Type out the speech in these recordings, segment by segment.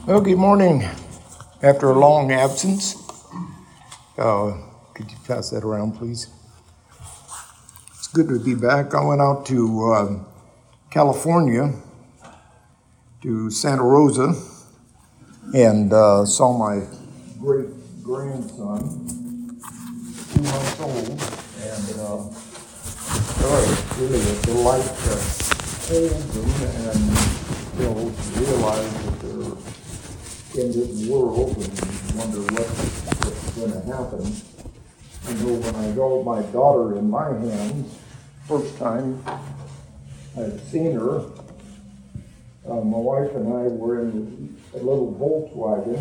Well, good morning. After a long absence, could you pass that around, please? It's good to be back. I went out to California, to Santa Rosa, and saw my great grandson, 2 months old, and it's really a delight to hold them and realize that they're in this world and wonder what's going to happen. I know when I held my daughter in my hands, first time I'd seen her, my wife and I were in a little Volkswagen,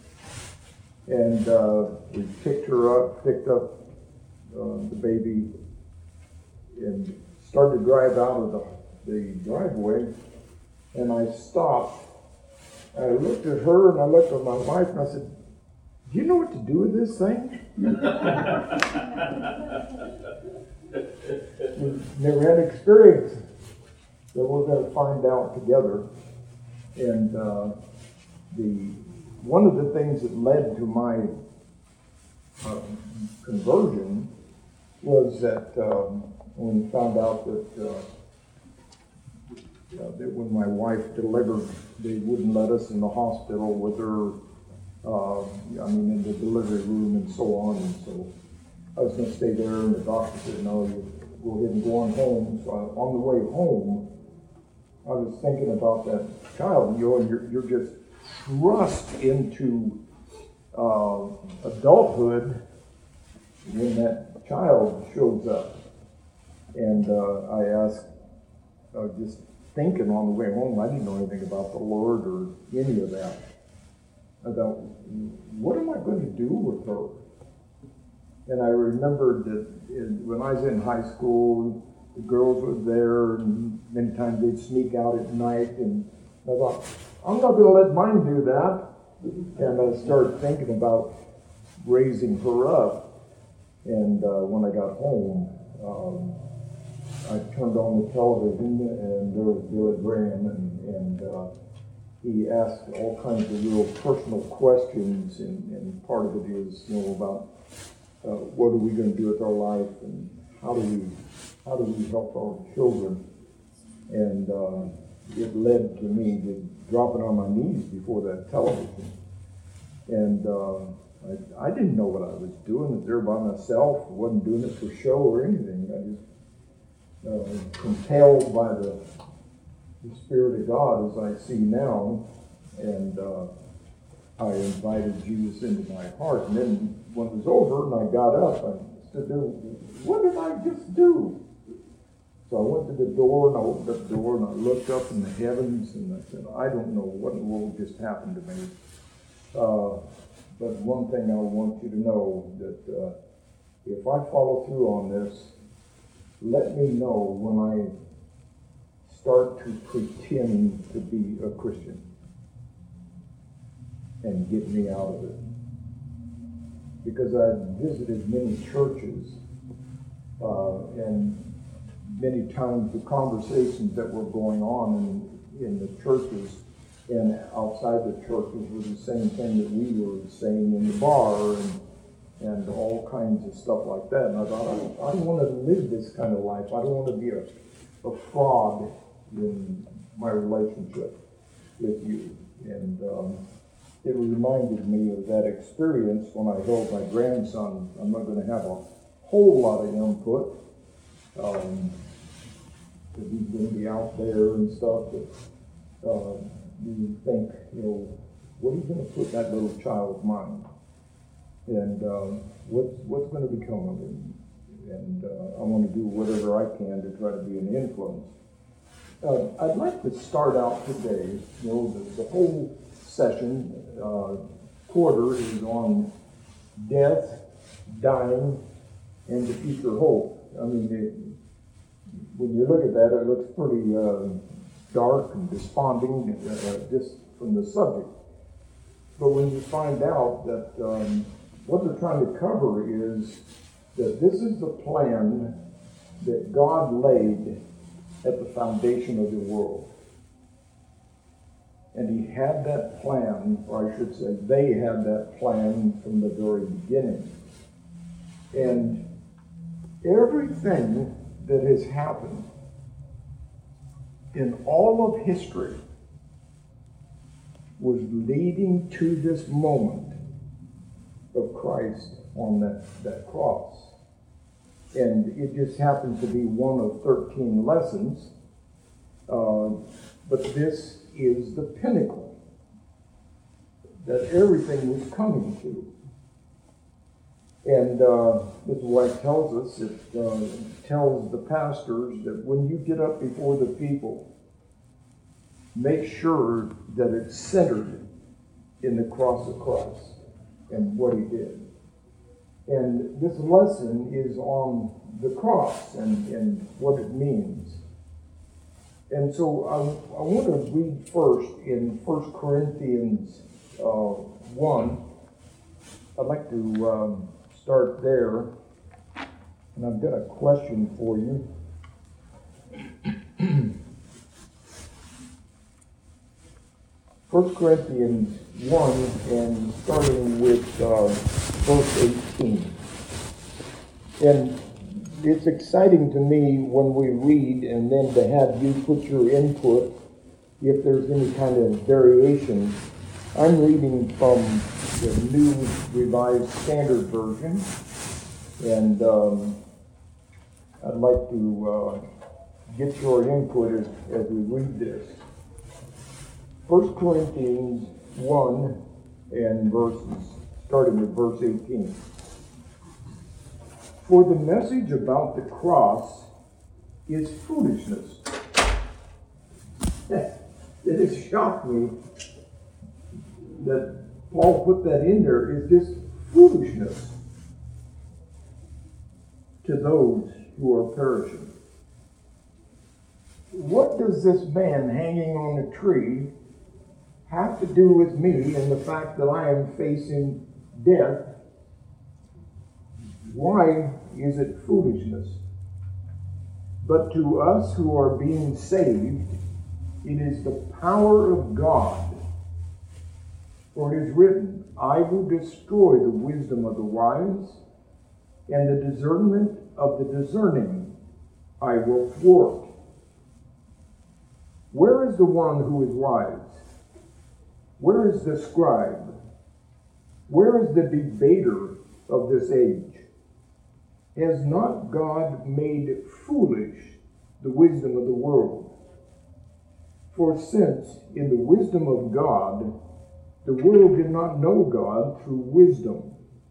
and we picked up the baby, and started to drive out of the driveway, and I stopped. I looked at her and I looked at my wife and I said, "Do you know what to do with this thing?" We've never had experience, so we're going to find out together. And one of the things that led to my conversion was that when we found out that when my wife delivered, they wouldn't let us in the hospital with her, in the delivery room and so on. And so I was going to stay there, and the doctor said, "No, you go ahead and go on home." So on the way home, I was thinking about that child. And you're just thrust into adulthood when that child shows up. And I asked, just thinking on the way home, I didn't know anything about the Lord or any of that. I thought, what am I going to do with her? And I remembered that when I was in high school, the girls were there, and many times they'd sneak out at night, and I thought, I'm not going to let mine do that. And I started thinking about raising her up. And when I got home, I turned on the television, and there was Billy Graham, and he asked all kinds of real personal questions, and part of it is, about what are we going to do with our life, and how do we help our children, and it led to me to dropping on my knees before that television, and I didn't know what I was doing. I was there by myself. I wasn't doing it for show or anything. I just compelled by the Spirit of God, as I see now, and I invited Jesus into my heart. And then when it was over and I got up, I stood there, what did I just do? So I went to the door, and I opened up the door, and I looked up in the heavens, and I said, I don't know what in the world just happened to me. But one thing I want you to know, that if I follow through on this, let me know when I start to pretend to be a Christian, and get me out of it. Because I visited many churches, and many times the conversations that were going on in the churches and outside the churches were the same thing that we were saying in the bar, and all kinds of stuff like that. And I thought, I don't want to live this kind of life. I don't want to be a fraud in my relationship with you. And it reminded me of that experience when I held my grandson. I'm not going to have a whole lot of input, because he's going to be out there and stuff, but you think, what are you going to put in that little child's mind? And what's going to become of him? And I want to do whatever I can to try to be an influence. I'd like to start out today, the whole session, quarter is on death, dying, and the future hope. I mean, when you look at that, it looks pretty dark and desponding just from the subject. But when you find out that what they're trying to cover is that this is the plan that God laid at the foundation of the world. And he had that plan, or I should say, they had that plan from the very beginning. And everything that has happened in all of history was leading to this moment of Christ on that cross. And it just happens to be one of 13 lessons, but this is the pinnacle that everything was coming to. And Mr. White tells us, it tells the pastors that when you get up before the people, make sure that it's centered in the cross of Christ and what he did. And this lesson is on the cross and what it means. And so I want to read first in 1 Corinthians 1. I'd like to start there. And I've got a question for you. 1 Corinthians 1, and starting with verse 18. And it's exciting to me when we read and then to have you put your input if there's any kind of variation. I'm reading from the New Revised Standard Version, and I'd like to get your input as we read this. 1 Corinthians 1 and starting with verse 18. For the message about the cross is foolishness. It has shocked me that Paul put that in there. It's just foolishness to those who are perishing. What does this man hanging on a tree have to do with me and the fact that I am facing death? Why is it foolishness? But to us who are being saved, it is the power of God. For it is written, I will destroy the wisdom of the wise, and the discernment of the discerning I will thwart. Where is the one who is wise? Where is the scribe? Where is the debater of this age? Has not God made foolish the wisdom of the world? For since in the wisdom of God, the world did not know God through wisdom,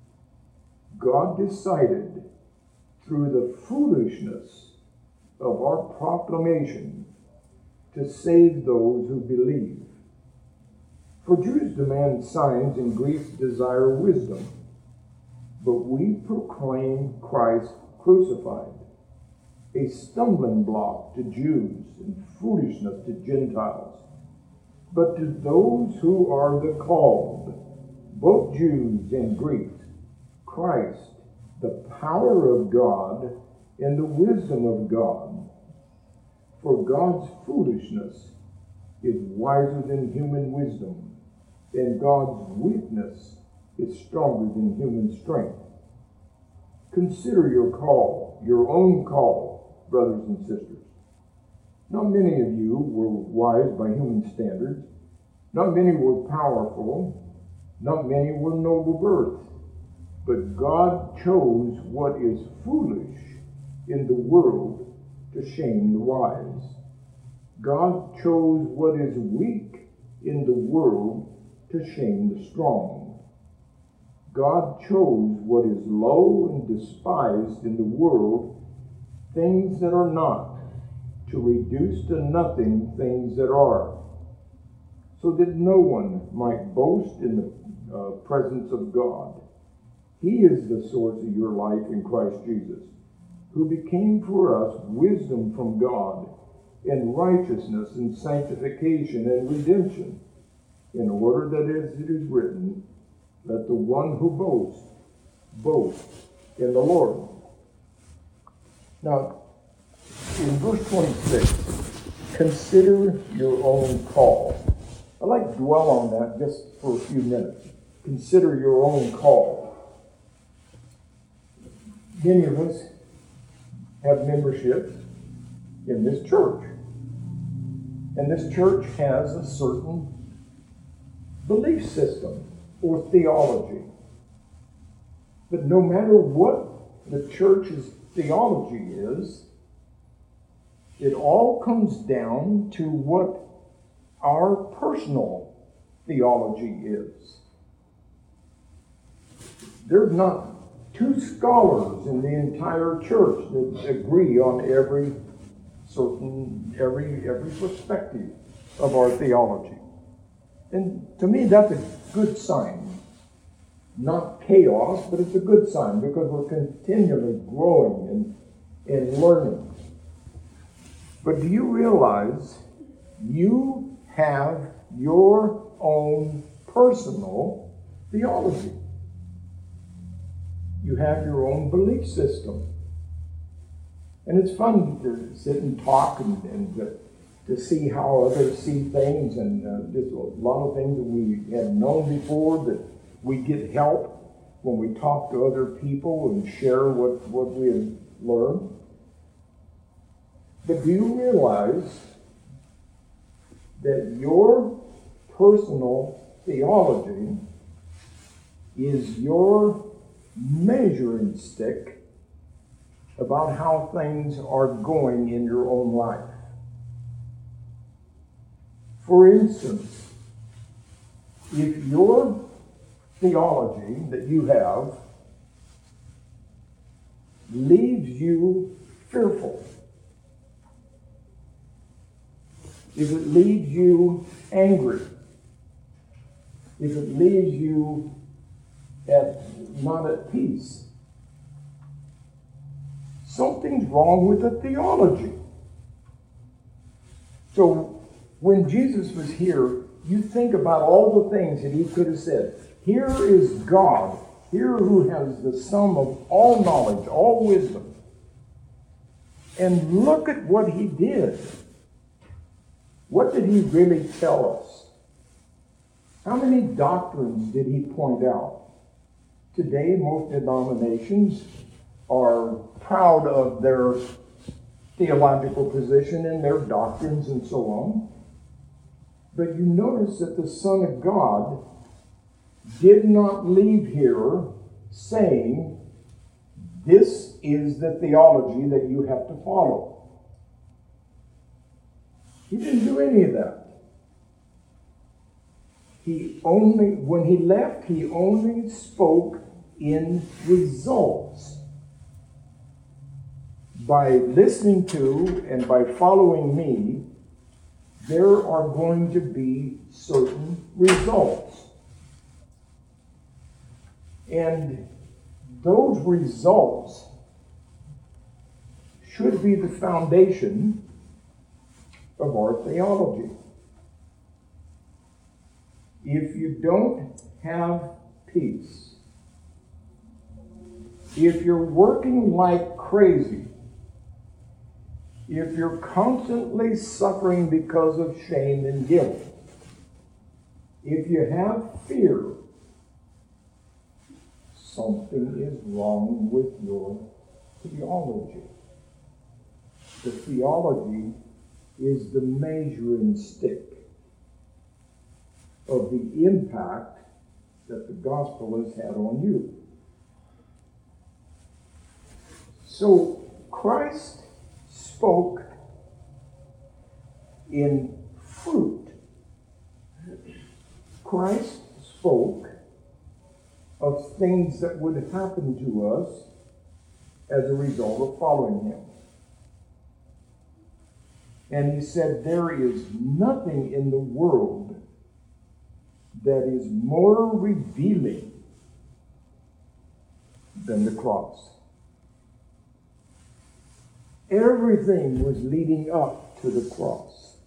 God decided through the foolishness of our proclamation to save those who believe. For Jews demand signs and Greeks desire wisdom, but we proclaim Christ crucified, a stumbling block to Jews and foolishness to Gentiles. But to those who are the called, both Jews and Greeks, Christ, the power of God and the wisdom of God. For God's foolishness is wiser than human wisdom, and God's weakness is stronger than human strength. Consider your call, your own call, brothers and sisters. Not many of you were wise by human standards. Not many were powerful. Not many were noble birth. But God chose what is foolish in the world to shame the wise. God chose what is weak in the world to shame the strong. God chose what is low and despised in the world, things that are not, to reduce to nothing things that are, so that no one might boast in the presence of God. He is the source of your life in Christ Jesus, who became for us wisdom from God, and righteousness and sanctification and redemption, in order that as it is written, let the one who boasts, boast in the Lord. Now, in verse 26, consider your own call. I'd like to dwell on that just for a few minutes. Consider your own call. Many of us have membership in this church. And this church has a certain belief system or theology. But no matter what the church's theology is, it all comes down to what our personal theology is. There's not two scholars in the entire church that agree on every perspective of our theology. And to me, that's a good sign. Not chaos, but it's a good sign because we're continually growing and learning. But do you realize you have your own personal theology? You have your own belief system. And it's fun to sit and talk and to see how others see things, and there's a lot of things that we had known before that we get help when we talk to other people and share what we have learned. But do you realize that your personal theology is your measuring stick about how things are going in your own life? For instance, if your theology that you have leaves you fearful, if it leaves you angry, if it leaves you not at peace, something's wrong with the theology. So when Jesus was here, you think about all the things that he could have said. Here is God, here who has the sum of all knowledge, all wisdom. And look at what he did. What did he really tell us? How many doctrines did he point out? Today, most denominations are proud of their theological position and their doctrines and so on. But you notice that the Son of God did not leave here saying, this is the theology that you have to follow. He didn't do any of that. When he left, he only spoke in results. By listening to and by following me, there are going to be certain results. And those results should be the foundation of our theology. If you don't have peace, if you're working like crazy, if you're constantly suffering because of shame and guilt, if you have fear, something is wrong with your theology. The theology is the measuring stick of the impact that the gospel has had on you. So Christ spoke in fruit. Christ spoke of things that would happen to us as a result of following him. And he said, there is nothing in the world that is more revealing than the cross. Everything was leading up to the cross.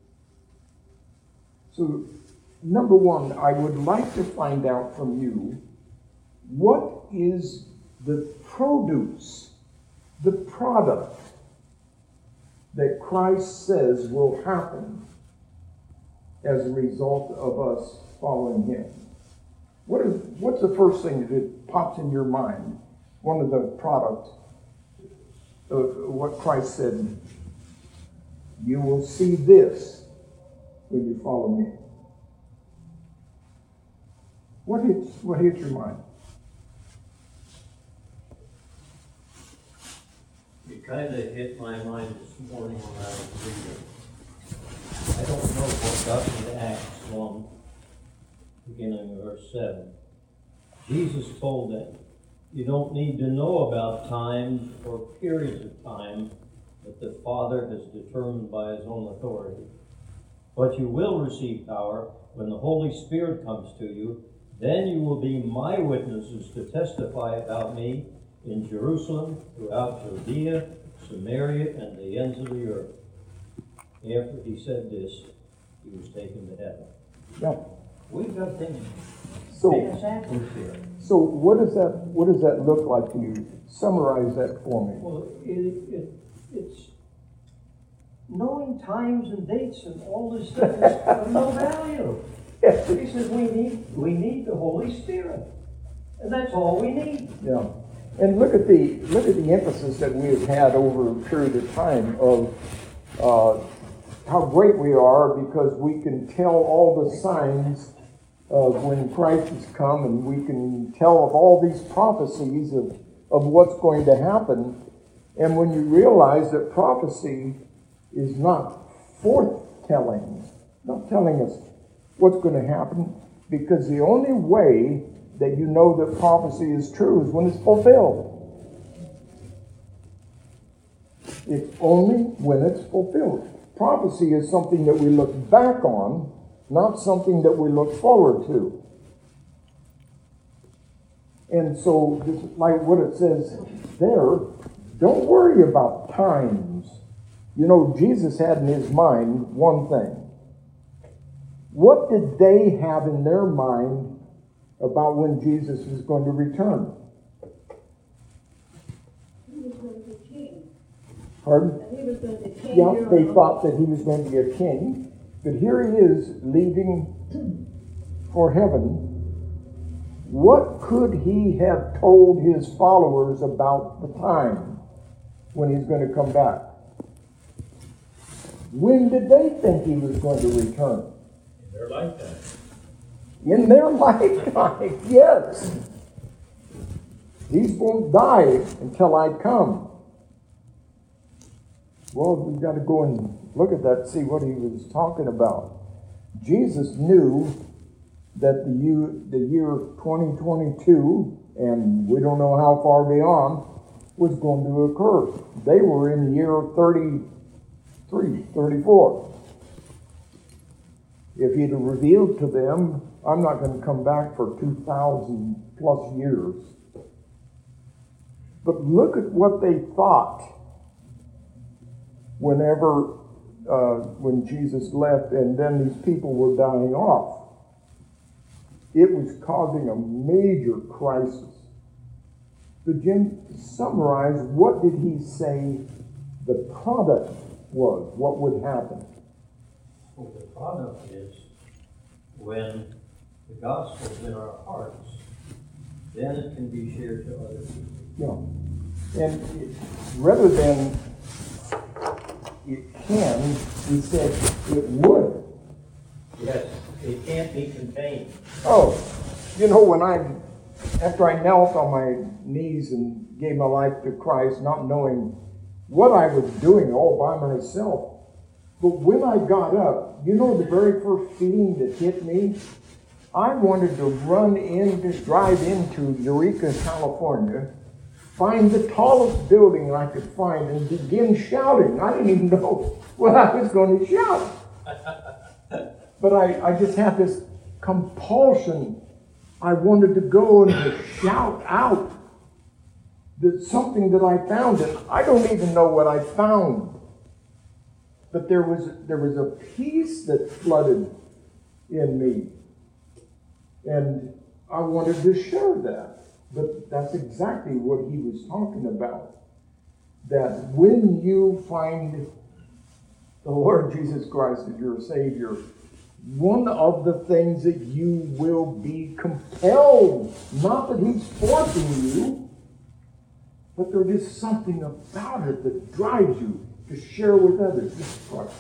So, number one, I would like to find out from you, what is the produce, the product that Christ says will happen as a result of us following him? What's the first thing that pops in your mind? One of the products of what Christ said, you will see this when you follow me. What hits your mind? It kind of hit my mind this morning when I was reading. I don't know what got me to Acts 1, beginning of verse 7. Jesus told them, you don't need to know about times or periods of time that the Father has determined by his own authority. But you will receive power when the Holy Spirit comes to you. Then you will be my witnesses to testify about me in Jerusalem, throughout Judea, Samaria, and the ends of the earth. After he said this, he was taken to heaven. Yeah. We've got things, So, examples here. so what does that look like to you? Summarize that for me. Well, it's knowing times and dates and all this stuff is of no value. He says we need the Holy Spirit, and that's all we need. Yeah. And look at the emphasis that we have had over a period of time of how great we are because we can tell all the signs of when Christ has come, and we can tell of all these prophecies of what's going to happen. And when you realize that prophecy is not forthtelling, not telling us what's going to happen, because the only way that you know that prophecy is true is when it's fulfilled. It's only when it's fulfilled. Prophecy is something that we look back on, not something that we look forward to. And so, just like what it says there, don't worry about times. You know, Jesus had in his mind one thing. What did they have in their mind about when Jesus was going to return? He was going to be king. Pardon? He was going to be king. Yeah, they thought that he was going to be a king. But here he is leaving for heaven. What could he have told his followers about the time when he's going to come back? When did they think he was going to return? In their lifetime. In their lifetime, yes. These won't die until I come. Well, we've got to go and look at that and see what he was talking about. Jesus knew that the year 2022, and we don't know how far beyond, was going to occur. They were in the year 33, 34. If he'd have revealed to them, I'm not going to come back for 2,000 plus years. But look at what they thought when Jesus left and then these people were dying off. It was causing a major crisis. But Jim, to summarize, what did he say the product was? What would happen? Well, the product is when the gospel's in our hearts, then it can be shared to other people. Yeah. And rather than it can, he said it would. Yes, it can't be contained. Oh, you know, after I knelt on my knees and gave my life to Christ, not knowing what I was doing all by myself, but when I got up, you know the very first feeling that hit me? I wanted to drive into Eureka, California, find the tallest building I could find and begin shouting. I didn't even know what I was going to shout. But I just had this compulsion. I wanted to go and to shout out that something that I found. And I don't even know what I found. But there was a peace that flooded in me. And I wanted to share that. But that's exactly what he was talking about. That when you find the Lord Jesus Christ as your Savior, one of the things that you will be compelled, not that he's forcing you, but there is something about it that drives you to share with others. This is Christ.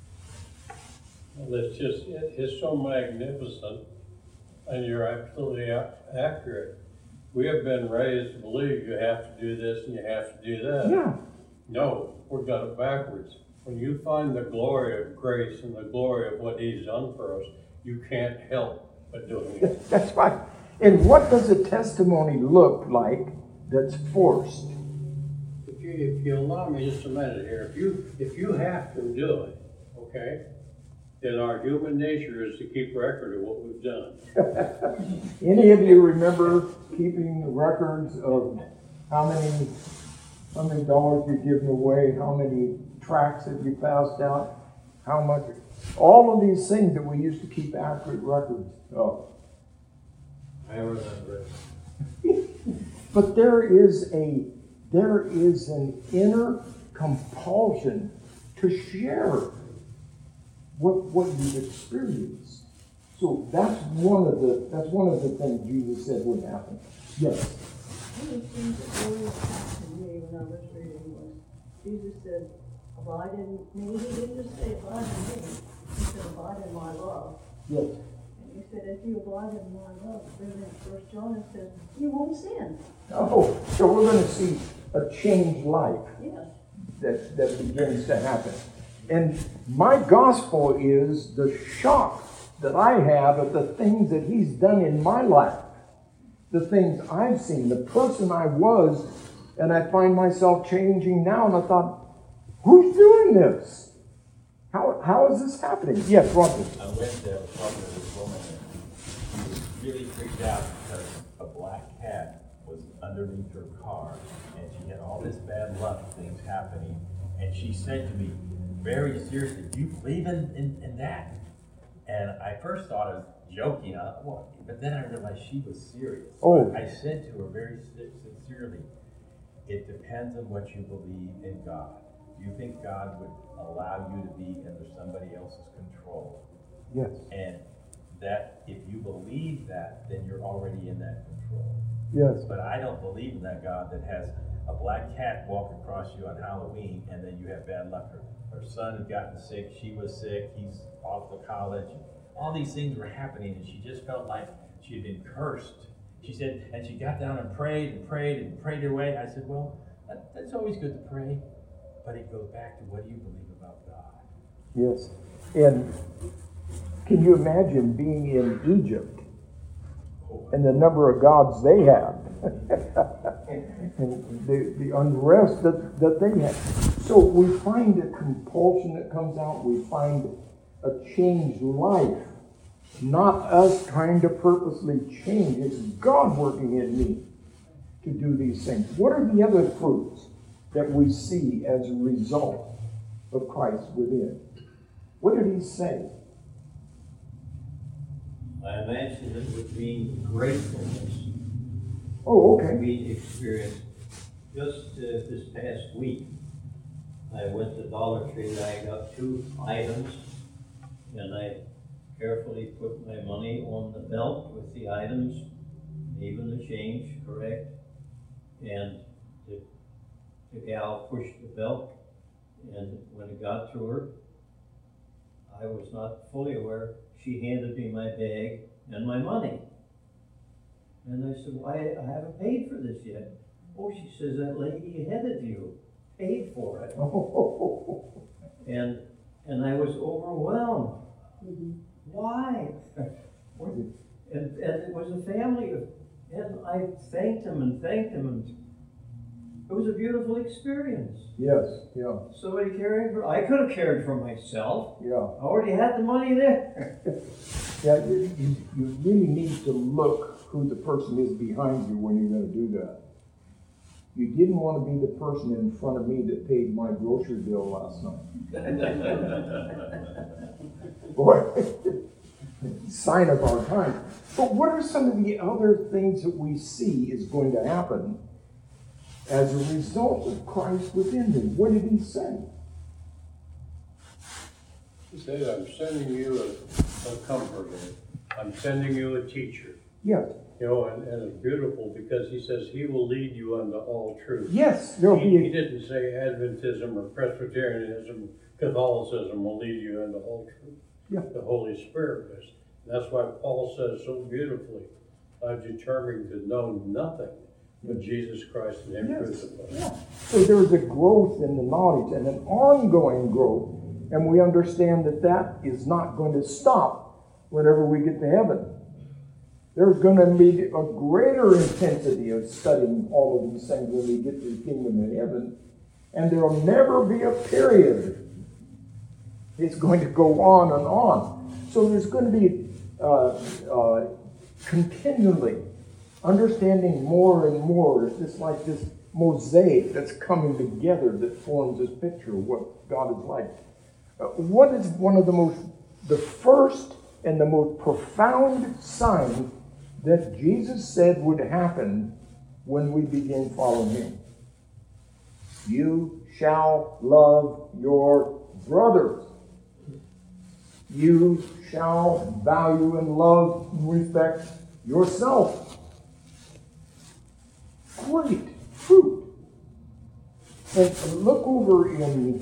Well, it's so magnificent, and you're absolutely accurate. We have been raised to believe you have to do this and you have to do that. Yeah. No, we've got it backwards. When you find the glory of grace and the glory of what he's done for us, you can't help but doing it. That's right. And what does a testimony look like that's forced? If you allow me just a minute here, if you have to do it, okay, then our human nature is to keep record of what we've done. Any of you remember keeping the records of how many dollars you've given away, how many tracts that you passed out, how much, all of these things that we used to keep accurate records of. I remember it. But there is an inner compulsion to share what you've experienced. So that's one of the things Jesus said would happen. Yes. One of the things that really impacted me when I was reading was, Jesus said, abide in me. He didn't just say abide in me. He said abide in my love. Yes. And he said, if you abide in my love, then in 1 John it says, you won't sin. Oh, so we're going to see a changed life. Yes. That begins to happen. And my gospel is the shock that I have at the things that he's done in my life. The things I've seen, the person I was, and I find myself changing now, and I thought, who's doing this? How is this happening? Yes, Roger. I went there, was talking to this woman, and she was really freaked out because a black cat was underneath her car, and she had all this bad luck things happening, and she said to me, very seriously, do you believe in that? And I first thought I was joking, but then I realized she was serious. Oh. I said to her very sincerely, it depends on what you believe in God. Do you think God would allow you to be under somebody else's control? Yes. And that if you believe that, then you're already in that control. Yes. But I don't believe in that God that has a black cat walk across you on Halloween and then you have bad luck. Her son had gotten sick, she was sick, he's off to college. All these things were happening and she just felt like she had been cursed. She said, and she got down and prayed her way. I said, well, that's always good to pray. But it goes back to what do you believe about God? Yes. And can you imagine being in Egypt and the number of gods they had? And the unrest that they had. So we find a compulsion that comes out. We find a changed life. Not us trying to purposely change. It's God working in me to do these things. What are the other fruits that we see as a result of Christ within? What did he say? I imagine it would mean gratefulness. Oh, okay. We experienced just this past week. I went to Dollar Tree and I got 2 items, and I carefully put my money on the belt with the items, even the change, correct? And the gal pushed the belt, and when it got to her, I was not fully aware. She handed me my bag and my money. And I said, well, I haven't paid for this yet. Oh, she says, that lady ahead of you paid for it. And I was overwhelmed. Mm-hmm. Why? And it was a family, and I thanked him, and it was a beautiful experience. Yes, yeah. Somebody caring for, I could have cared for myself. Yeah. I already had the money there. Yeah, you really need to look who the person is behind you when you're going to do that. You didn't want to be the person in front of me that paid my grocery bill last night. Boy, sign of our time. But what are some of the other things that we see is going to happen as a result of Christ within them? What did he say? He said, I'm sending you a comforter. I'm sending you a teacher. Yes, You know, and it's beautiful because he says he will lead you unto all truth. yes, there'll He be, didn't say Adventism or Presbyterianism, Catholicism will lead you into all truth. Yeah. The Holy Spirit does. That's why Paul says so beautifully, I've determined to know nothing but Jesus Christ and Him yes, crucified. yeah. So there's a growth in the knowledge and an ongoing growth, and we understand that that is not going to stop whenever we get to heaven. There's going to be a greater intensity of studying all of these things when we get to the kingdom of heaven. And there will never be a period. It's going to go on and on. So there's going to be continually understanding more and more. It's just like this mosaic that's coming together that forms this picture of what God is like. What is one of the first and the most profound signs that Jesus said would happen when we begin following Him? You shall love your brothers. You shall value and love and respect yourself. Great fruit. And look over in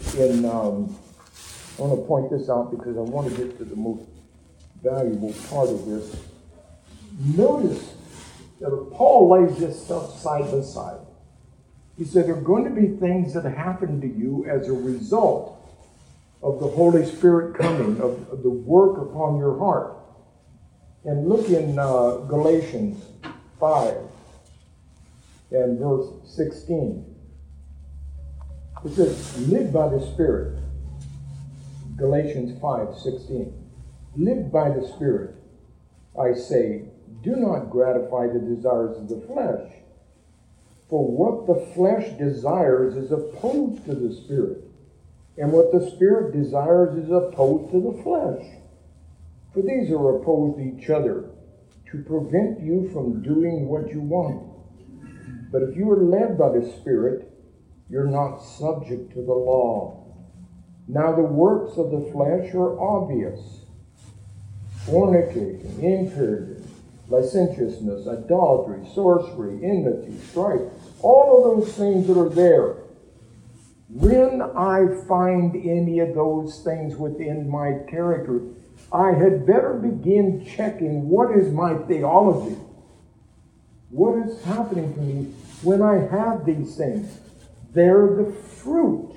I want to point this out because I want to get to the most valuable part of this. Notice that Paul lays this stuff side by side. He said there are going to be things that happen to you as a result of the Holy Spirit coming, of the work upon your heart. And look in Galatians 5 and verse 16. It says, live by the Spirit. Galatians 5:16. Live by the Spirit. I say, do not gratify the desires of the flesh. For what the flesh desires is opposed to the Spirit, and what the Spirit desires is opposed to the flesh. For these are opposed to each other, to prevent you from doing what you want. But if you are led by the Spirit, you're not subject to the law. Now the works of the flesh are obvious: fornication, impurity, licentiousness, idolatry, sorcery, enmity, strife, all of those things that are there. When I find any of those things within my character, I had better begin checking what is my theology. What is happening to me when I have these things? They're the fruit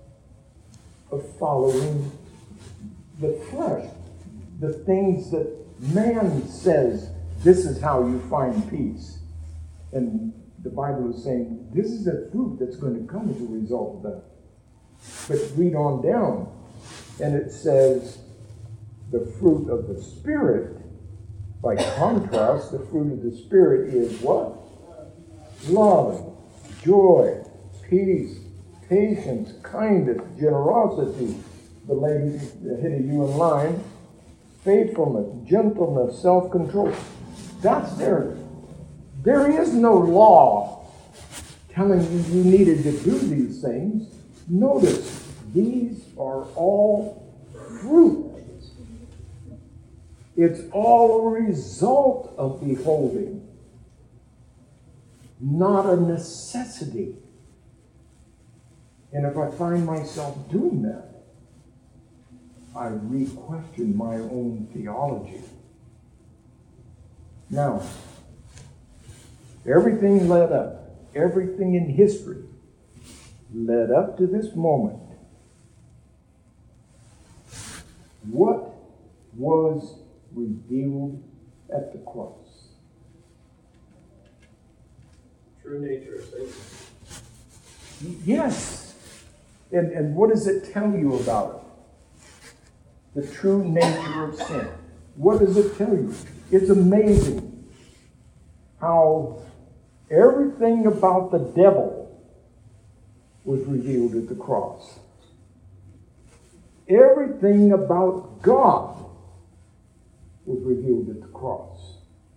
of following the flesh. The things that man says, this is how you find peace. And the Bible is saying, this is the fruit that's going to come as a result of that. But read on down, and it says, the fruit of the Spirit, by contrast, the fruit of the Spirit is what? Love, joy, peace, patience, kindness, generosity, the lady ahead of you in line, faithfulness, gentleness, self-control. That's there. There is no law telling you needed to do these things. Notice, these are all fruit. It's all a result of beholding, not a necessity. And if I find myself doing that, I re-question my own theology. Now, everything led up, everything in history led up to this moment. What was revealed at the cross? True nature of Satan. Yes. And what does it tell you about it? The true nature of sin. What does it tell you? It's amazing how everything about the devil was revealed at the cross. Everything about God was revealed at the cross.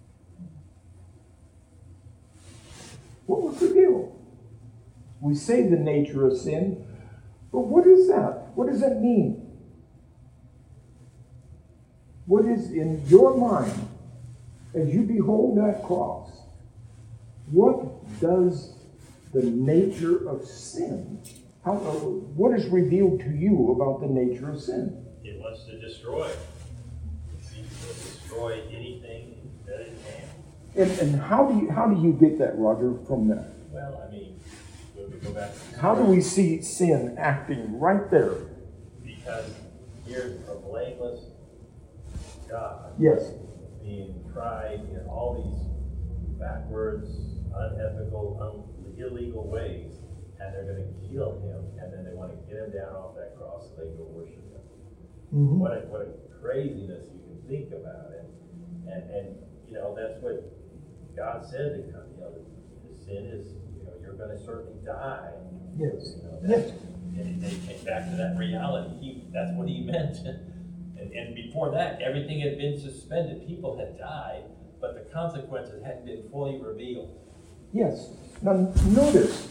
What was revealed? We say the nature of sin, but what is that? What does that mean? What is in your mind as you behold that cross? What does the nature of sin, what is revealed to you about the nature of sin? It wants to destroy. It seems to destroy anything that it can. And how do you get that, Roger, from that? Well, I mean, when we go back to How do we see sin acting right there? because here's a blameless God Yes. being tried in all these backwards, unethical, illegal ways, and they're going to kill him, and then they want to get him down off that cross so they can go worship him. Mm-hmm. What a craziness you can think about it. And you know, that's what God said to come. You know, the sin is, you know, you're going to certainly die. Yes. You know, Yes. and they came back to that reality. That's what he meant. And before that, everything had been suspended. People had died, but the consequences hadn't been fully revealed. Yes. Now notice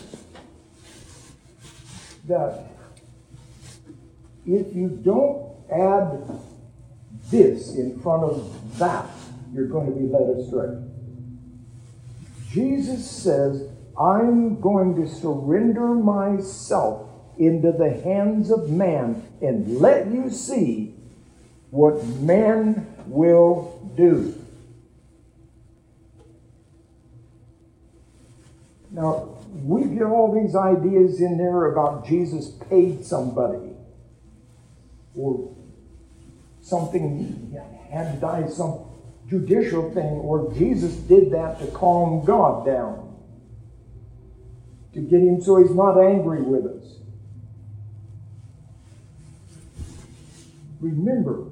that if you don't add this in front of that, you're going to be led astray. Jesus says, I'm going to surrender myself into the hands of man and let you see what man will do. Now, we get all these ideas in there about Jesus paid somebody or something had to die, some judicial thing, or Jesus did that to calm God down, to get him so he's not angry with us. Remember,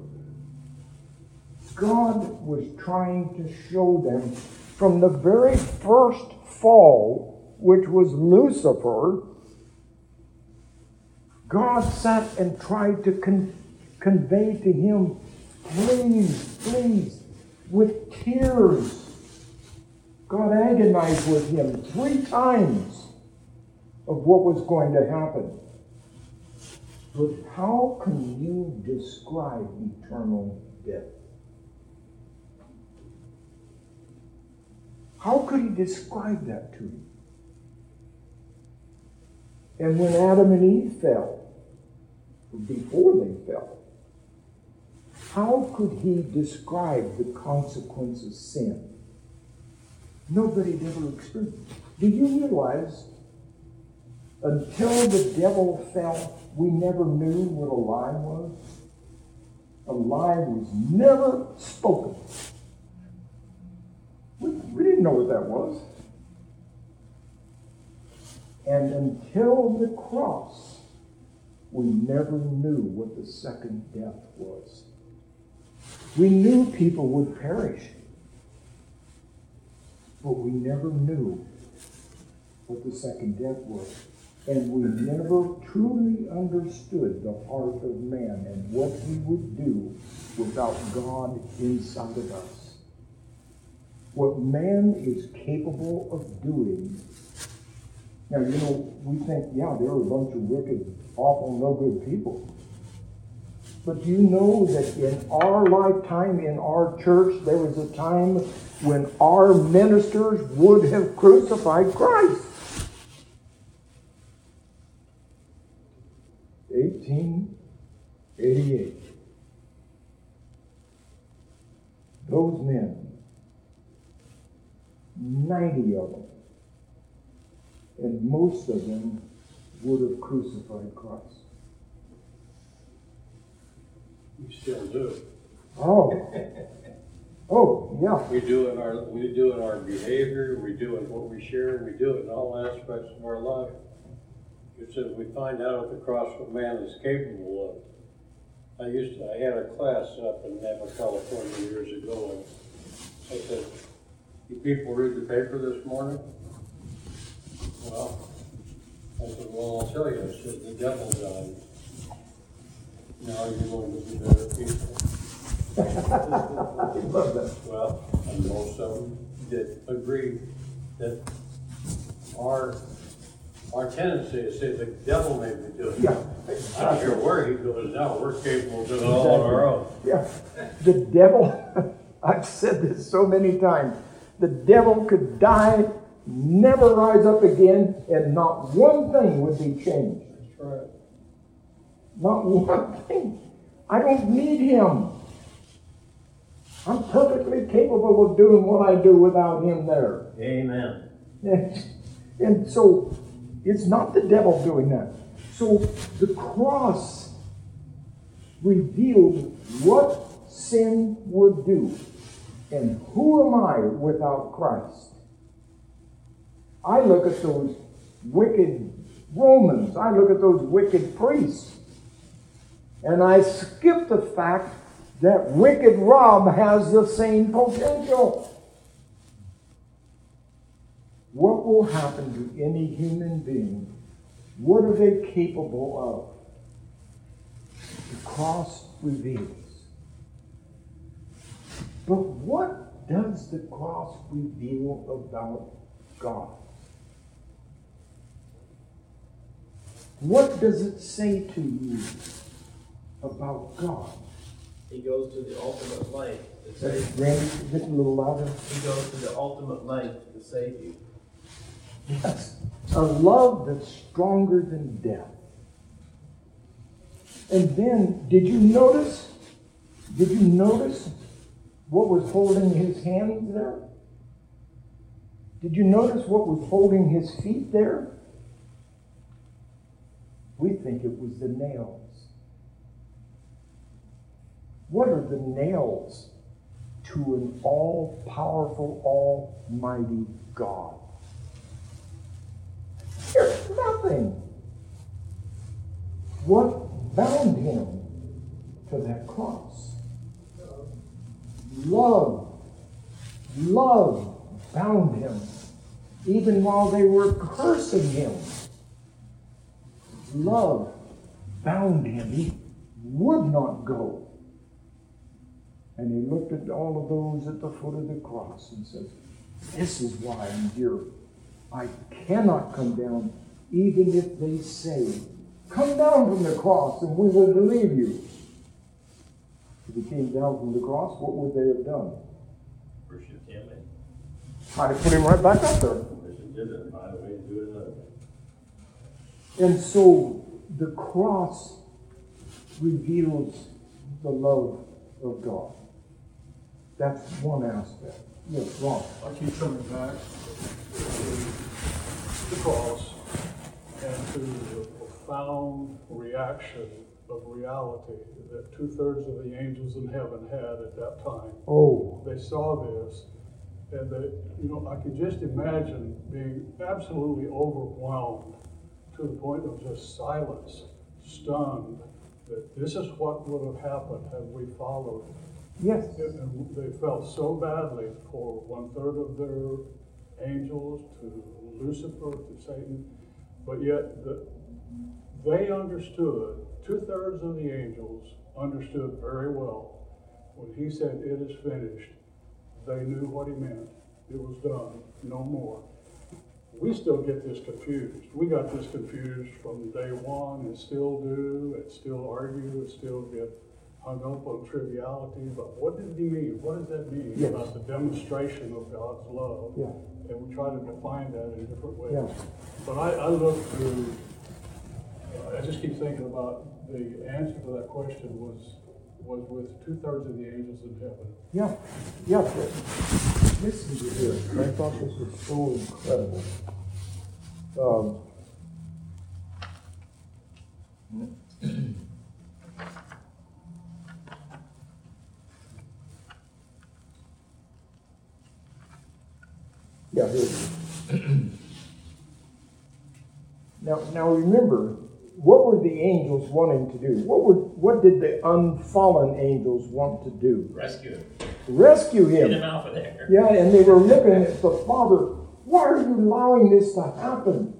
God was trying to show them from the very first fall, which was Lucifer, God sat and tried to convey to him, please, with tears. God agonized with him 3 times of what was going to happen. But how can you describe eternal death? How could he describe that to you? And when Adam and Eve fell, before they fell, how could he describe the consequence of sin? Nobody had ever experienced it. Do you realize until the devil fell, we never knew what a lie was? A lie was never spoken. We didn't know what that was. And until the cross, we never knew what the second death was. We knew people would perish, but we never knew what the second death was. And we never truly understood the heart of man and what he would do without God inside of us. What man is capable of doing. Now, you know, we think, yeah, there are a bunch of wicked, awful, no good people. But do you know that in our lifetime, in our church, there was a time when our ministers would have crucified Christ? 1888. Those men, 90 of them, and most of them would have crucified Christ. We still do. Oh, yeah. We do in our behavior, we do in what we share, we do it in all aspects of our life. It says we find out at the cross what man is capable of. I had a class up in Napa, California years ago, and I said, "You people read the paper this morning?" Well, I said, "Well, I'll tell you." I said, "The devil died. Now you're going to be better people." I love that. Well, and most of them did agree that our Our tendency is to say the devil made me do it. Yeah. I don't care where he goes now, we're capable of doing it all on our own. Yeah. The devil, I've said this so many times, the devil could die, never rise up again, and not one thing would be changed. That's right. Not one thing. I don't need him. I'm perfectly capable of doing what I do without him there. Amen. And so, it's not the devil doing that. So, the cross revealed what sin would do. And who am I without Christ? I look at those wicked Romans. I look at those wicked priests. And I skip the fact that wicked Rob has the same potential. What will happen to any human being? What are they capable of? The cross reveals. But what does the cross reveal about God? What does it say to you about God? He goes to the ultimate length to save you. Randy, get a little louder. He goes to the ultimate length to save you. Yes. A love that's stronger than death. And then, did you notice what was holding his hands there? Did you notice what was holding his feet there? We think it was the nails. What are the nails to an all-powerful, almighty God? There's nothing. What bound him to that cross? Love bound him, even while they were cursing him. Love bound him. He would not go. And he looked at all of those at the foot of the cross and said, this is why I'm here. I cannot come down, even if they say, come down from the cross and we will believe you. If he came down from the cross, what would they have done? Worship him and I'd have put him right back up there. worship him and find a way to do it another way. And so the cross reveals the love of God. That's one aspect. Yes, Ron. I keep coming back to the cross and to the profound reaction of reality that 2/3 of the angels in heaven had at that time. Oh. They saw this, and I could just imagine being absolutely overwhelmed to the point of just silence, stunned, that this is what would have happened had we followed. Yes. And they felt so badly for 1/3 of their angels, to Lucifer, to Satan, but yet they understood, 2/3 of the angels understood very well. When he said, it is finished, they knew what he meant. It was done, no more. We still get this confused. We got this confused from day one and still do, and still argue, and still get hung up on triviality. But what did he mean? What does that mean Yes. about the demonstration of God's love? Yeah. And we try to define that in different ways. Yeah. But I look through, I just keep thinking about the answer to that question was with 2/3 of the angels in heaven. Yeah. Yeah. Listen to this. I thought this was so incredible. Yeah, here it is. Now remember, what were the angels wanting to do? What did the unfallen angels want to do? Rescue him. Rescue him. Get him out of there. Yeah, and they were looking at the Father. Why are you allowing this to happen?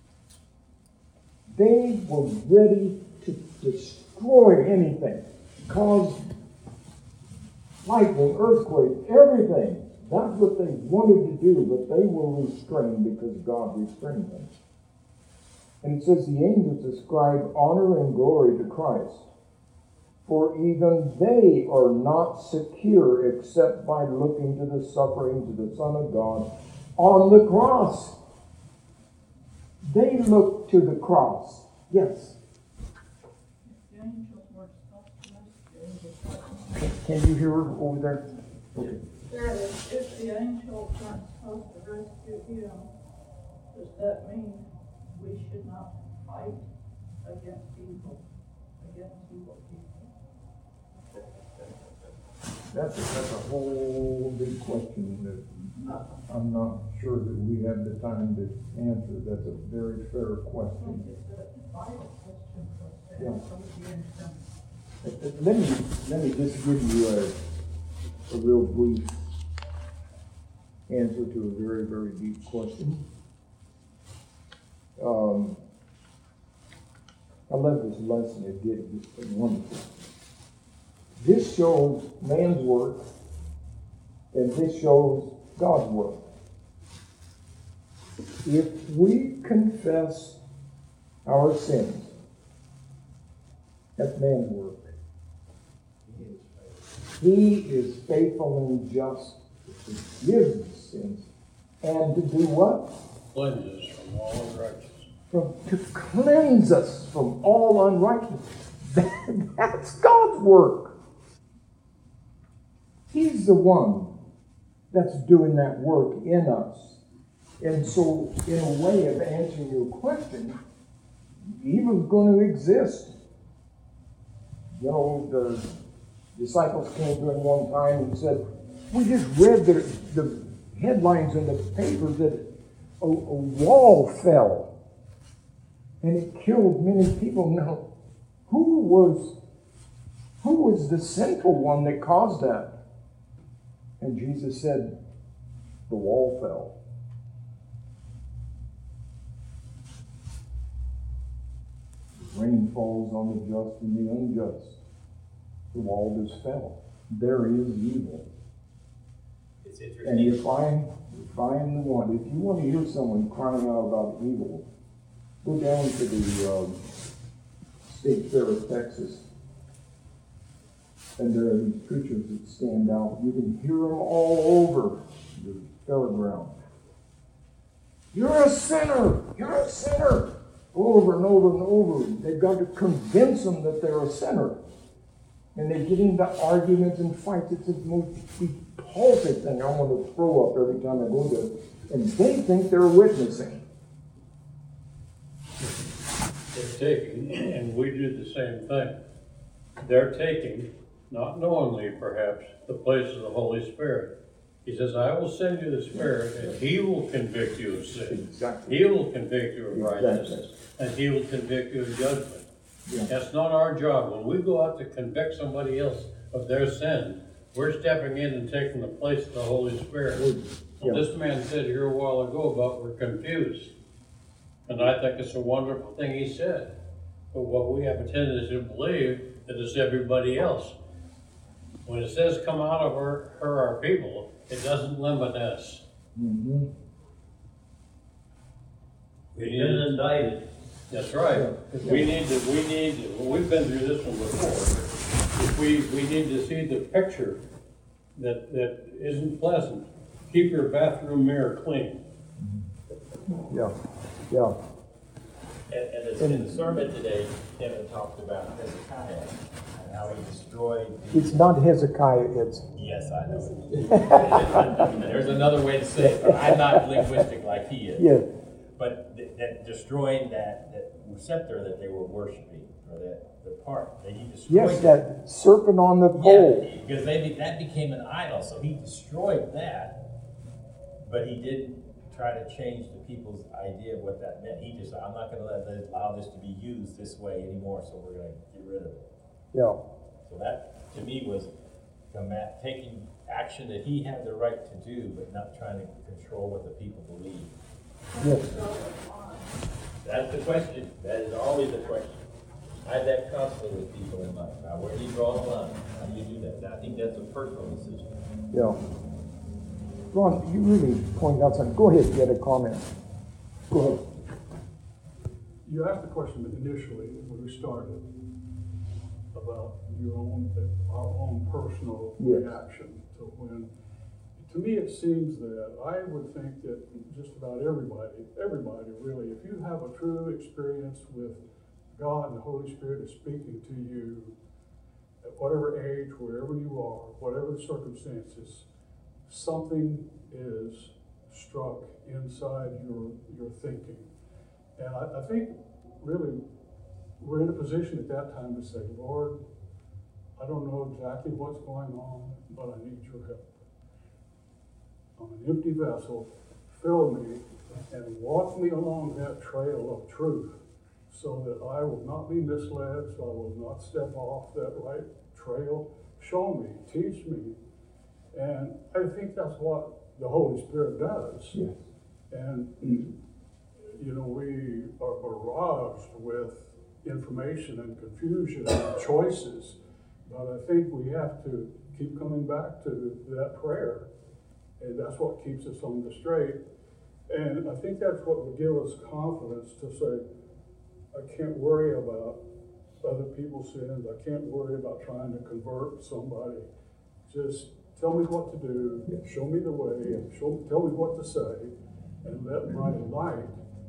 They were ready to destroy anything, cause lightning, earthquake, everything. That's what they wanted to do, but they were restrained because God restrained them. And it says the angels ascribe honor and glory to Christ. For even they are not secure except by looking to the sufferings of the Son of God on the cross. They look to the cross. Yes. The angels were supposed to rescue. Can you hear her over there? Okay. There it is. If the angels weren't supposed to rescue him, does that mean we should not fight against evil people? That's a whole big question that I'm not sure that we have the time to answer. That's a very fair question. Yeah. Let me just give you a real brief answer to a very, very deep question. I love this lesson. It's wonderful. This shows man's work, and this shows God's work. If we confess our sins, that's man's work. He is faithful and just to forgive the sins and to do what? Cleanse us from all unrighteousness. To cleanse us from all unrighteousness. That's God's work. He's the one that's doing that work in us. And so, in a way of answering your question, evil's going to exist. You know, the disciples came to him one time and said, we just read the headlines in the paper that a wall fell and it killed many people. Now, who was the sinful one that caused that? And Jesus said, the wall fell. The rain falls on the just and the unjust. The wall just fell. There is evil. It's interesting. And if I'm the one, if you want to hear someone crying out about evil, go down to the State Fair of Texas. And there are these preachers that stand out. You can hear them all over the fairground. You're a sinner! You're a sinner! Over and over and over. They've got to convince them that they're a sinner. And they get into arguments and fights. It's the most repulsive thing I want to throw up every time I go there. And they think they're witnessing. They're taking, and we do the same thing. They're taking, not knowingly perhaps, the place of the Holy Spirit. He says, I will send you the Spirit, and He will convict you of sin. Exactly. He will convict you of righteousness, and He will convict you of judgment. Yeah. That's not our job. When we go out to convict somebody else of their sin, we're stepping in and taking the place of the Holy Spirit. Yeah. This man said here a while ago about we're confused. And I think it's a wonderful thing he said. But what we have a tendency to believe that it's everybody else. When it says come out of her our people, it doesn't limit us. Mm-hmm. We've been indicted. That's right. Yeah. We need to, we've been through this one before. We need to see the picture that isn't pleasant. Keep your bathroom mirror clean. Yeah, yeah. And in the sermon today, Kevin talked about Hezekiah and how he destroyed. It's not Hezekiah, it's. Yes, I know. There's another way to say it, but I'm not linguistic like he is. Yeah. But that destroying that scepter that they were worshiping, or the part that he destroyed. Yes, that serpent on the pole. Yeah, because that became an idol, so he destroyed that, but he didn't try to change the people's idea of what that meant. He just, I'm not going to allow this to be used this way anymore, so we're going to get rid of it. Yeah. So that, to me, was taking action that he had the right to do, but not trying to control what the people believe. Yes. That's the question. That is always the question. I have that constantly with people in life. Now, where do you draw the line? How do you do that? I think that's a personal decision. Yeah. Ron, you really pointed out something. Go ahead, you had a comment. Go ahead. you asked the question initially when we started about our own personal Yes. reaction to when. To me, it seems that I would think that just about everybody really, if you have a true experience with God and the Holy Spirit is speaking to you at whatever age, wherever you are, whatever the circumstances, something is struck inside your thinking. And I think really we're in a position at that time to say, Lord, I don't know exactly what's going on, but I need your help. I'm an empty vessel, fill me and walk me along that trail of truth so that I will not be misled, so I will not step off that right trail. Show me, teach me. And I think that's what the Holy Spirit does. Yes. And, we are barraged with information and confusion and choices, but I think we have to keep coming back to that prayer. And that's what keeps us on the straight. And I think that's what will give us confidence to say, I can't worry about other people's sins. I can't worry about trying to convert somebody. Just tell me what to do, show me the way, and tell me what to say, and let my light,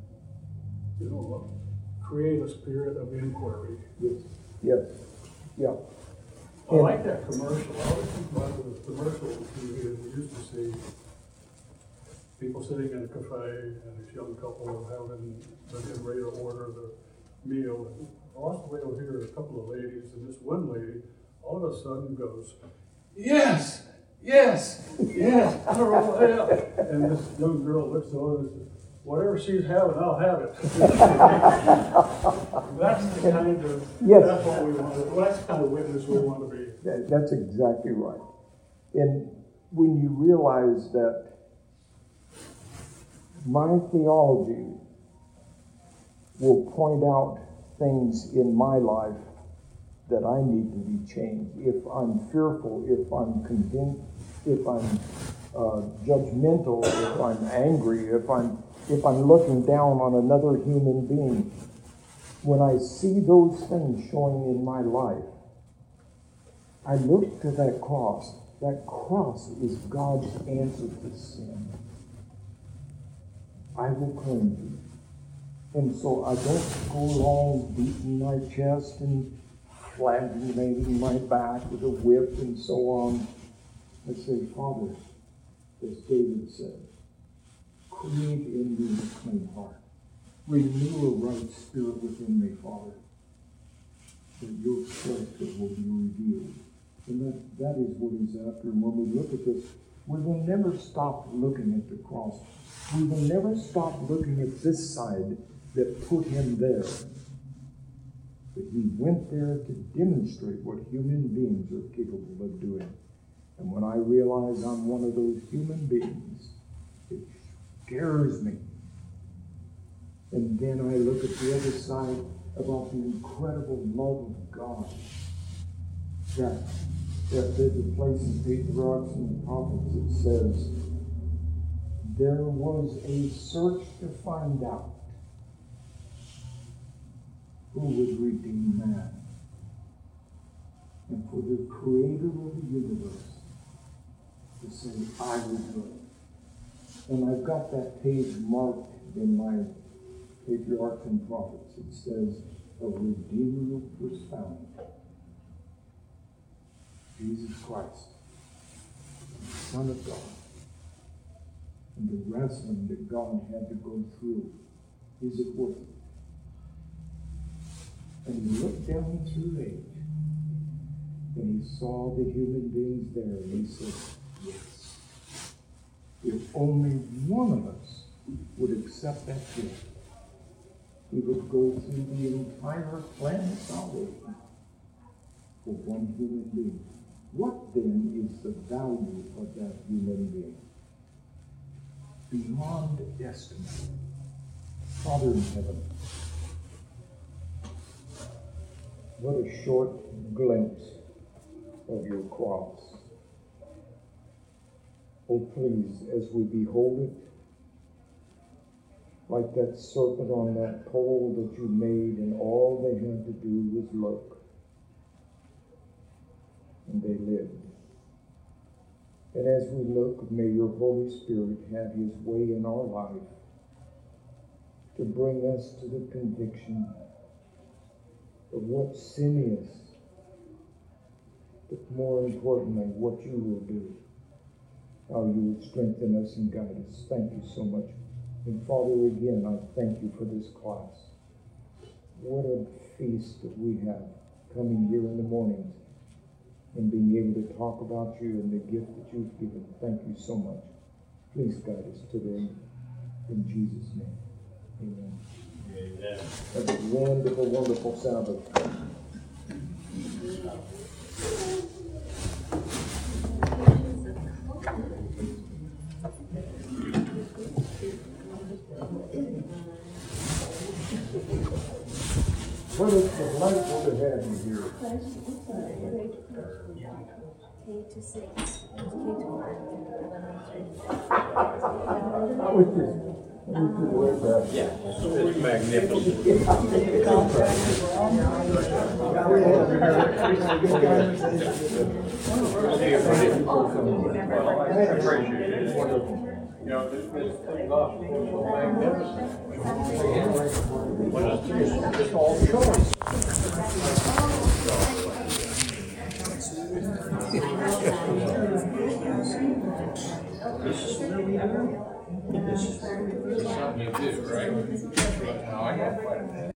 create a spirit of inquiry. Yes. Yes. Yeah. I like that commercial. I always think about the commercials we used to see people sitting in a cafe and this young couple are getting ready to order the meal. And across the way over here are a couple of ladies, and this one lady all of a sudden goes, yes, yes, yes, I don't know what else. And this young girl looks over and says, whatever she's having, I'll have it. That's the kind of, Yes. that's what we want to, that's the kind of witness we want to be. That's exactly right. And when you realize that my theology will point out things in my life that I need to be changed. If I'm fearful, if I'm convinced, if I'm judgmental, if I'm angry, if I'm looking down on another human being, when I see those things showing in my life, I look to that cross. That cross is God's answer to sin. I will cleanse you. And so I don't go along beating my chest and flagelating my back with a whip and so on. I say, Father, as David said, create in me a clean heart. Renew a right spirit within me, Father, that your character will be revealed. And that is what he's after. And when we look at this, we will never stop looking at the cross. We will never stop looking at this side that put him there. But he went there to demonstrate what human beings are capable of doing. And when I realize I'm one of those human beings, it scares me. And then I look at the other side about the incredible love of God. That there's a place in Patriarchs and the Prophets that says, there was a search to find out who would redeem man. And for the creator of the universe to say, I will do it. And I've got that page marked in my Patriarchs and Prophets. It says, a Redeemer was found. Jesus Christ, the Son of God. And the wrestling that God had to go through, is it worth it? And he looked down through age, and he saw the human beings there, and he said, yes. If only one of us would accept that gift, he would go through the entire plan of salvation for one human being. What then is the value of that human being? Beyond estimate. Father in heaven, what a short glimpse of your cross. Oh, please, as we behold it, like that serpent on that pole that you made, and all they had to do was look. And they lived. And as we look, may your Holy Spirit have his way in our life to bring us to the conviction of what sin is, but more importantly, what you will do, how you will strengthen us and guide us. Thank you so much. And Father, again, I thank you for this class. What a feast that we have coming here in the mornings and being able to talk about you and the gift that you've given. Thank you so much. Please guide us today. In Jesus' name, amen. Amen. Have a wonderful, wonderful Sabbath. What is delightful to have you here. K to 6, K to 5, I was just aware of that. Yeah, it's magnificent. You know, this gospel is so magnificent. It's all choice. This is something you do, right? That's how I got quite a bit.